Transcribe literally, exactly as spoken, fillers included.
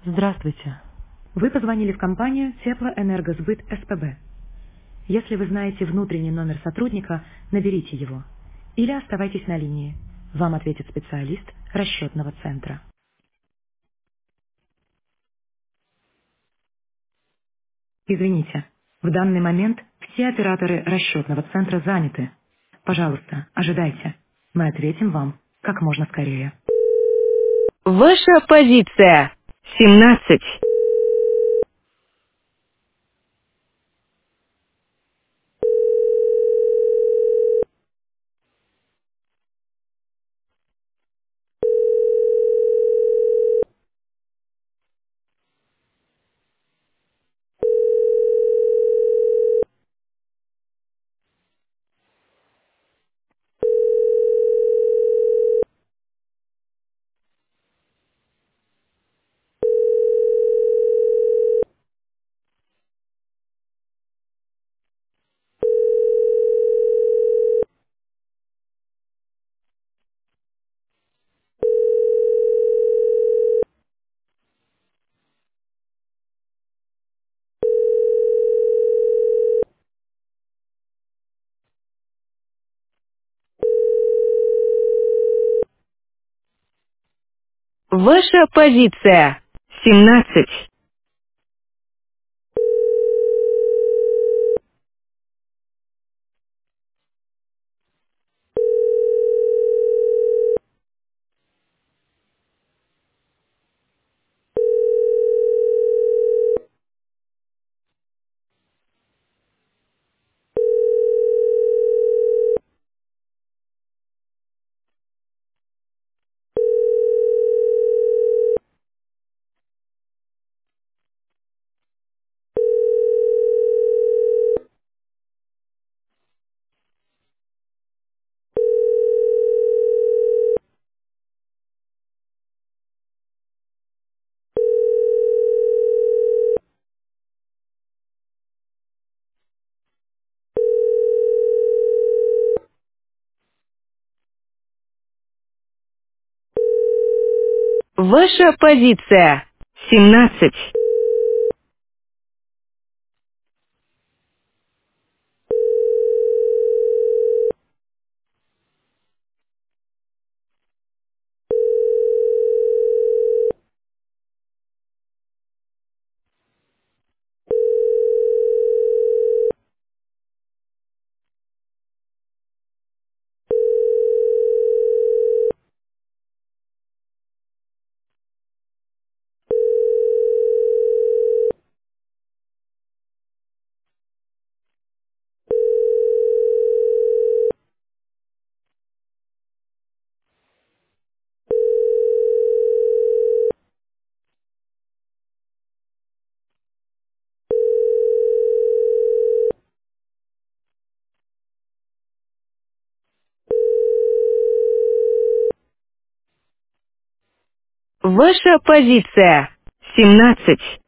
Здравствуйте. Вы позвонили в компанию Теплоэнергосбыт СПБ. Если вы знаете внутренний номер сотрудника, наберите его. Или оставайтесь на линии. Вам ответит специалист расчетного центра. Извините, в данный момент все операторы расчетного центра заняты. Пожалуйста, ожидайте. Мы ответим вам как можно скорее. Ваша позиция. семнадцать. Ваша позиция. семнадцать. Ваша позиция. семнадцать. Ваша позиция. семнадцать.